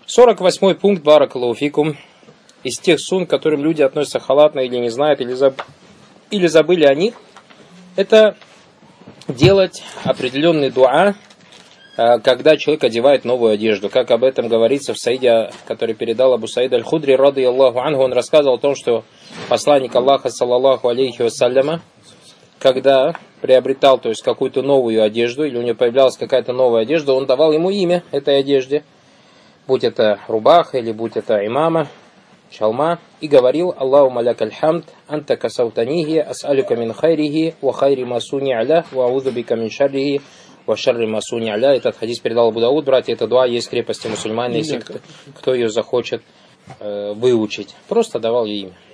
48 пункт, баракаллаху фикум, из тех сунн, к которым люди относятся халатно или не знают, или забыли о них, это делать определенный дуа, когда человек одевает новую одежду. Как об этом говорится в Саиде, который передал Абу Саид аль-Худри, рады Аллаху анху, он рассказывал о том, что посланник Аллаха, саллаллаху алейхи вассаляма, когда приобретал, то есть, какую-то новую одежду, или у него появлялась какая-то новая одежда, он давал ему имя этой одежде, будь это рубаха, или будь это имама, шалма, и говорил: Аллаху лякаль хамд, анта касаутанихи, ас'алюка мин хайрихи, ва хайри масуни аля, ва аузу бика мин шаррихи, ва шарри масуни аля. Этот хадис передал Абу Дауд, братья, это дуа есть в крепости мусульман, если кто ее захочет выучить. Просто давал ей имя.